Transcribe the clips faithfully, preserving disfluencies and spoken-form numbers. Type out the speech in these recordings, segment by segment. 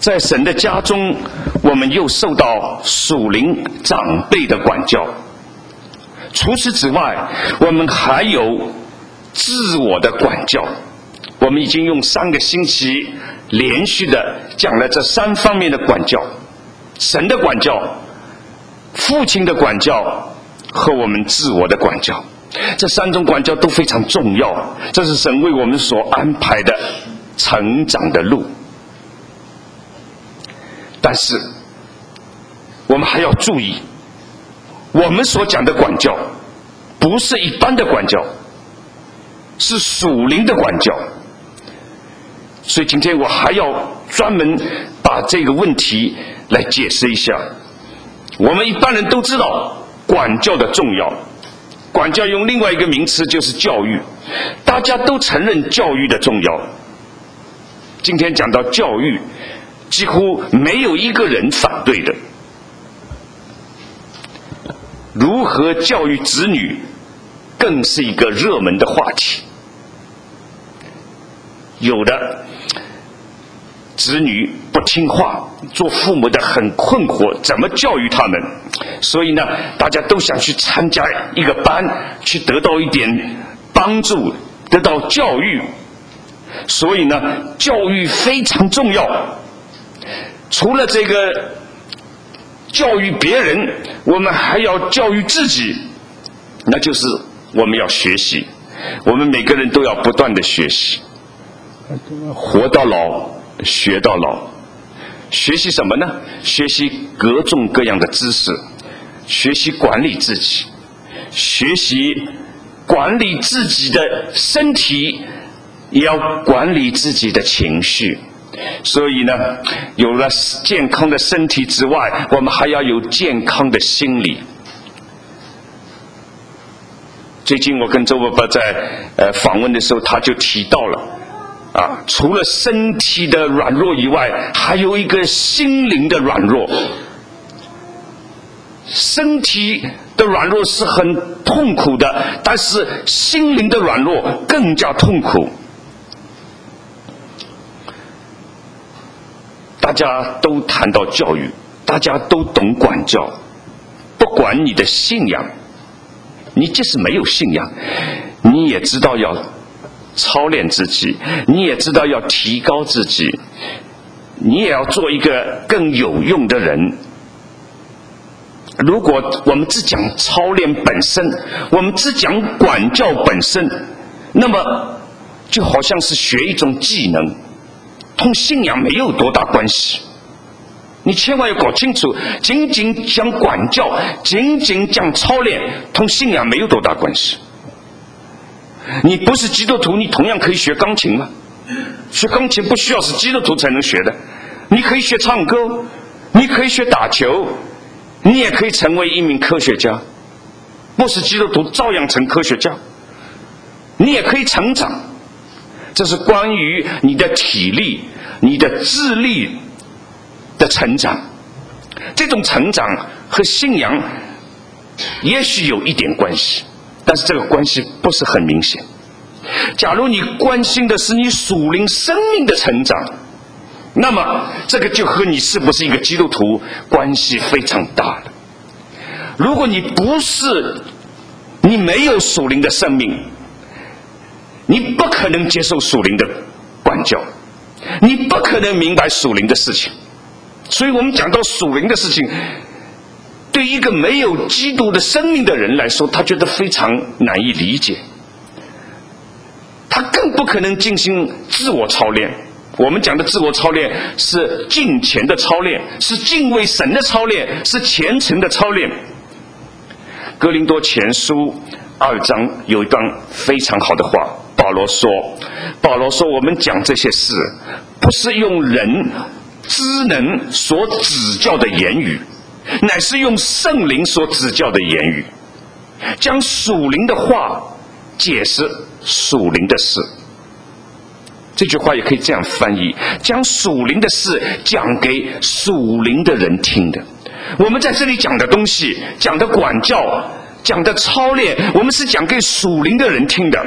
在神的家中，我们又受到属灵长辈的管教。除此之外，我们还有自我的管教。我们已经用三个星期连续的讲了这三方面的管教：神的管教、父亲的管教和我们自我的管教。这三种管教都非常重要，这是神为我们所安排的成长的路。但是我们还要注意，我们所讲的管教不是一般的管教，是属灵的管教。所以今天我还要专门把这个问题来解释一下。我们一般人都知道管教的重要，管教用另外一个名词就是教育，大家都承认教育的重要。今天讲到教育，几乎没有一个人反对的。如何教育子女更是一个热门的话题。有的子女不听话，做父母的很困惑，怎么教育他们？所以呢，大家都想去参加一个班，去得到一点帮助，得到教育。所以呢，教育非常重要。除了这个教育别人，我们还要教育自己，那就是我们要学习。我们每个人都要不断的学习，活到老学到老。学习什么呢？学习各种各样的知识，学习管理自己，学习管理自己的身体，也要管理自己的情绪。所以呢，有了健康的身体之外，我们还要有健康的心理。最近我跟周伯伯在呃访问的时候，他就提到了啊，除了身体的软弱以外，还有一个心灵的软弱。身体的软弱是很痛苦的，但是心灵的软弱更加痛苦。大家都谈到教育，大家都懂管教，不管你的信仰，你即使没有信仰，你也知道要操练自己，你也知道要提高自己，你也要做一个更有用的人。如果我们只讲操练本身，我们只讲管教本身，那么就好像是学一种技能，同信仰没有多大关系。你千万要搞清楚，仅仅讲管教，仅仅讲操练，同信仰没有多大关系。你不是基督徒，你同样可以学钢琴吗？学钢琴不需要是基督徒才能学的，你可以学唱歌，你可以学打球，你也可以成为一名科学家，不是基督徒照样成科学家。你也可以成长，这是关于你的体力、你的智力的成长。这种成长和信仰也许有一点关系，但是这个关系不是很明显。假如你关心的是你属灵生命的成长，那么这个就和你是不是一个基督徒关系非常大了。如果你不是，你没有属灵的生命，你不可能接受属灵的管教，你不可能明白属灵的事情。所以我们讲到属灵的事情，对一个没有基督的生命的人来说，他觉得非常难以理解，他更不可能进行自我操练。我们讲的自我操练是敬虔的操练，是敬畏神的操练，是虔诚的操练。哥林多前书二章有一段非常好的话，保罗说保罗说我们讲这些事，不是用人知能所指教的言语，乃是用圣灵所指教的言语，将属灵的话解释属灵的事。这句话也可以这样翻译，将属灵的事讲给属灵的人听的。我们在这里讲的东西，讲的管教，讲的操练，我们是讲给属灵的人听的。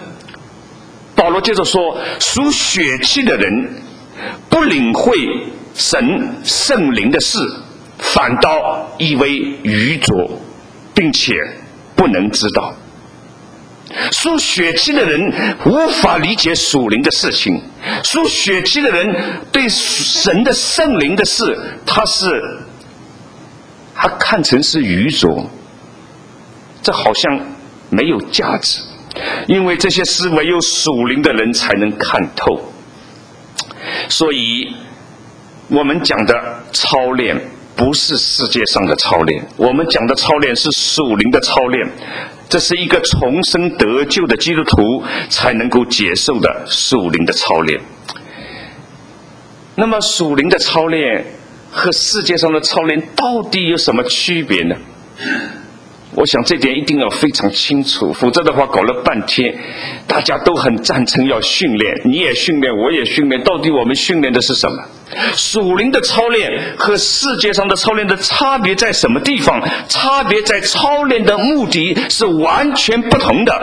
保罗接着说，属血气的人不领会神圣灵的事，反倒以为愚拙，并且不能知道。属血气的人无法理解属灵的事情，属血气的人对神的圣灵的事，他是他看成是愚拙，这好像没有价值，因为这些事唯有属灵的人才能看透。所以我们讲的操练不是世界上的操练，我们讲的操练是属灵的操练，这是一个重生得救的基督徒才能够接受的属灵的操练。那么属灵的操练和世界上的操练到底有什么区别呢？我想这点一定要非常清楚，否则的话搞了半天大家都很赞成要训练，你也训练我也训练，到底我们训练的是什么？属灵的操练和世界上的操练的差别在什么地方？差别在操练的目的是完全不同的。